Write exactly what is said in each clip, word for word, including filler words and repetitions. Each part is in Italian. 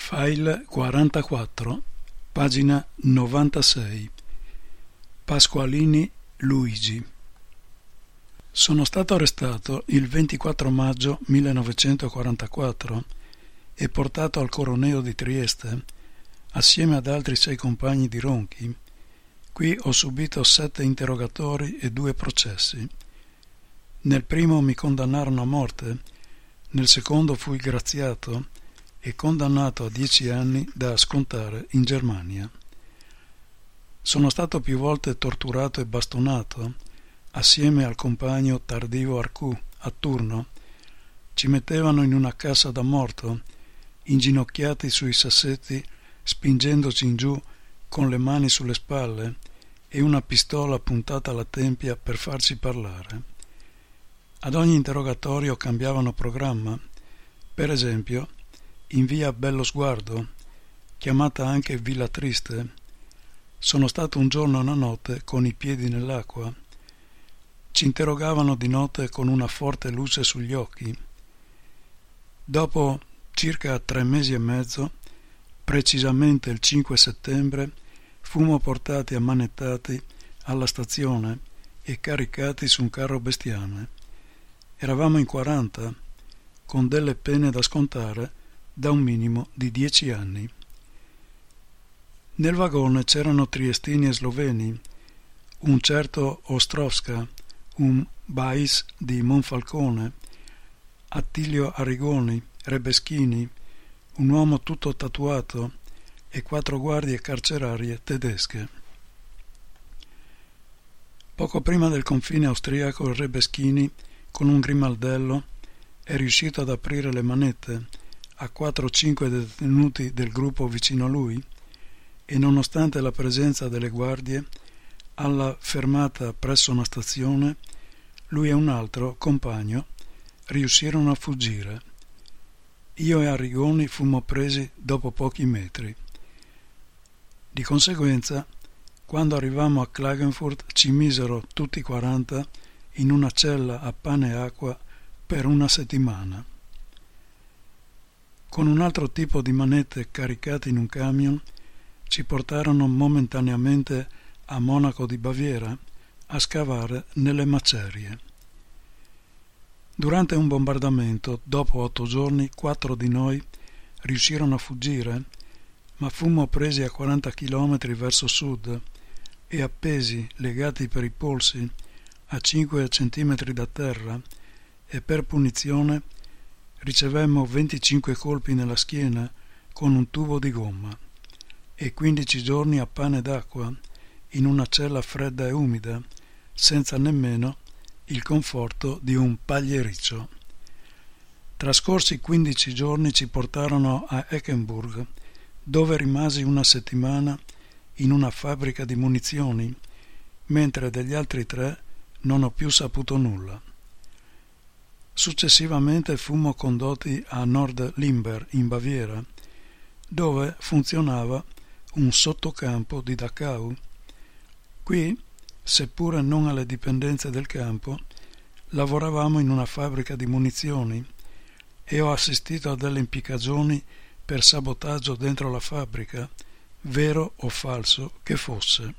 File quarantaquattro, pagina novantasei. Pasqualini Luigi. Sono stato arrestato il ventiquattro maggio millenovecentoquarantaquattro e portato al Coroneo di Trieste assieme ad altri sei compagni di Ronchi. Qui ho subito sette interrogatori e due processi. Nel primo mi condannarono a morte, nel secondo fui graziato e condannato a dieci anni da scontare in Germania. Sono stato più volte torturato e bastonato assieme al compagno Tardivo Arcù a turno. Ci mettevano in una cassa da morto, inginocchiati sui sassetti, spingendoci in giù con le mani sulle spalle e una pistola puntata alla tempia per farci parlare. Ad ogni interrogatorio cambiavano programma. Per esempio, in via Bello Sguardo, chiamata anche Villa Triste, sono stato un giorno e una notte con i piedi nell'acqua. Ci interrogavano di notte con una forte luce sugli occhi. Dopo circa tre mesi e mezzo, precisamente il cinque settembre, fummo portati ammanettati alla stazione e caricati su un carro bestiame. Eravamo in quaranta, con delle pene da scontare da un minimo di dieci anni. Nel vagone c'erano triestini e sloveni, un certo Ostrovska, un Bais di Monfalcone, Attilio Arrigoni, Rebeschini, un uomo tutto tatuato e quattro guardie carcerarie tedesche. Poco prima del confine austriaco, Rebeschini, con un grimaldello, è riuscito ad aprire le manette a quattro o cinque detenuti del gruppo vicino a lui e, nonostante la presenza delle guardie, alla fermata presso una stazione, lui e un altro compagno riuscirono a fuggire. Io e Arrigoni fummo presi dopo pochi metri. Di conseguenza, quando arrivammo a Klagenfurt, ci misero tutti quaranta in una cella a pane e acqua per una settimana. Con un altro tipo di manette caricate in un camion ci portarono momentaneamente a Monaco di Baviera a scavare nelle macerie. Durante un bombardamento, dopo otto giorni, quattro di noi riuscirono a fuggire, ma fummo presi a quaranta chilometri verso sud e appesi, legati per i polsi, a cinque centimetri da terra, e per punizione ricevemmo venticinque colpi nella schiena con un tubo di gomma e quindici giorni a pane d'acqua in una cella fredda e umida, senza nemmeno il conforto di un pagliericcio. Trascorsi quindici giorni ci portarono a Eckenburg, dove rimasi una settimana in una fabbrica di munizioni, mentre degli altri tre non ho più saputo nulla. Successivamente fummo condotti a Nord-Limber in Baviera, dove funzionava un sottocampo di Dachau. Qui, seppure non alle dipendenze del campo, lavoravamo in una fabbrica di munizioni e ho assistito a delle impiccagioni per sabotaggio dentro la fabbrica, vero o falso che fosse.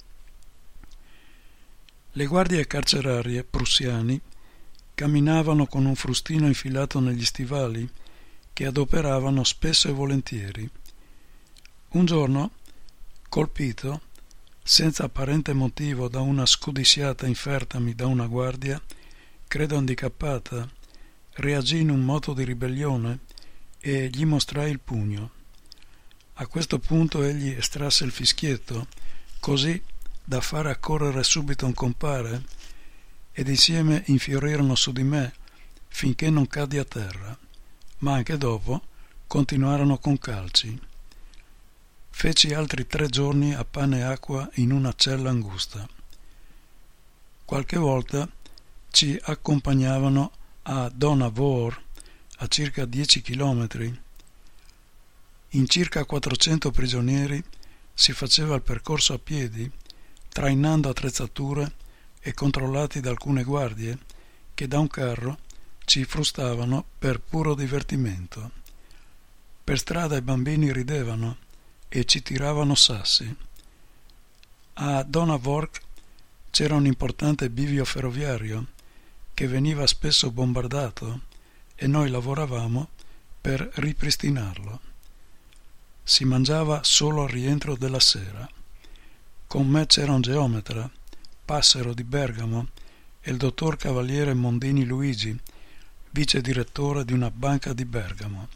Le guardie carcerarie prussiani camminavano con un frustino infilato negli stivali che adoperavano spesso e volentieri. Un giorno, colpito, senza apparente motivo, da una scodiciata infertami da una guardia, credo handicappata, reagì in un moto di ribellione e gli mostrai il pugno. A questo punto egli estrasse il fischietto, così da fare accorrere subito un compare, ed insieme infiorirono su di me finché non caddi a terra, ma anche dopo continuarono con calci. Feci altri tre giorni a pane e acqua in una cella angusta. Qualche volta ci accompagnavano a Donauwörth, a circa dieci chilometri. In circa quattrocento prigionieri si faceva il percorso a piedi, trainando attrezzature e controllati da alcune guardie che da un carro ci frustavano per puro divertimento. Per strada i bambini ridevano e ci tiravano sassi. A Donavork c'era un importante bivio ferroviario che veniva spesso bombardato e noi lavoravamo per ripristinarlo. Si mangiava solo al rientro della sera. Con me c'era un geometra, Passero di Bergamo, e il dottor Cavaliere Mondini Luigi, vice direttore di una banca di Bergamo.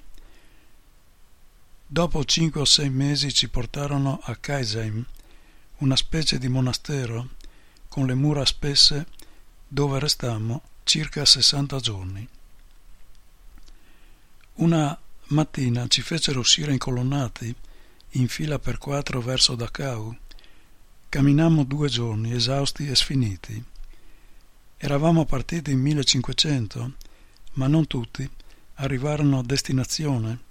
Dopo cinque o sei mesi ci portarono a Kaisheim, una specie di monastero con le mura spesse, dove restammo circa sessanta giorni. Una mattina ci fecero uscire incolonnati in fila per quattro verso Dachau. Camminammo due giorni, esausti e sfiniti. Eravamo partiti in millecinquecento, ma non tutti arrivarono a destinazione.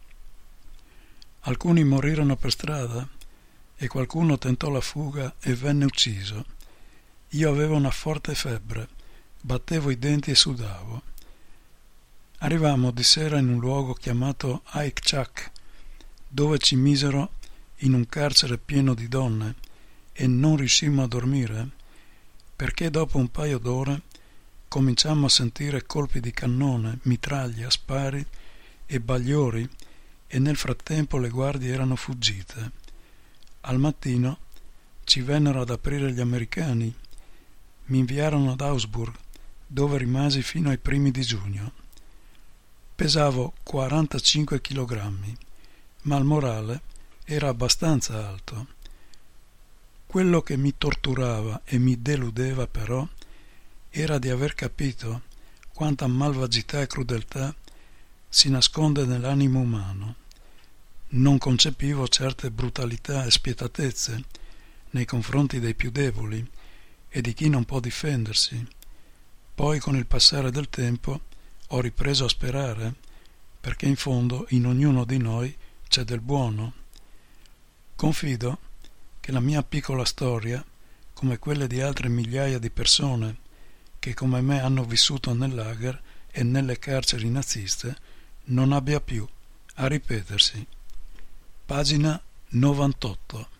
Alcuni morirono per strada e qualcuno tentò la fuga e venne ucciso. Io avevo una forte febbre, battevo i denti e sudavo. Arrivammo di sera in un luogo chiamato Aikchak, dove ci misero in un carcere pieno di donne e non riuscimmo a dormire, perché dopo un paio d'ore cominciammo a sentire colpi di cannone, mitraglie, spari e bagliori, e nel frattempo le guardie erano fuggite. Al mattino ci vennero ad aprire gli americani. Mi inviarono ad Augsburg, dove rimasi fino ai primi di giugno. Pesavo quarantacinque chilogrammi, ma il morale era abbastanza alto. Quello che mi torturava e mi deludeva però era di aver capito quanta malvagità e crudeltà si nasconde nell'animo umano. Non concepivo certe brutalità e spietatezze nei confronti dei più deboli e di chi non può difendersi. Poi, con il passare del tempo, ho ripreso a sperare, perché in fondo in ognuno di noi c'è del buono. Confido che la mia piccola storia, come quelle di altre migliaia di persone che come me hanno vissuto nel lager e nelle carceri naziste, non abbia più a ripetersi. Pagina novantotto.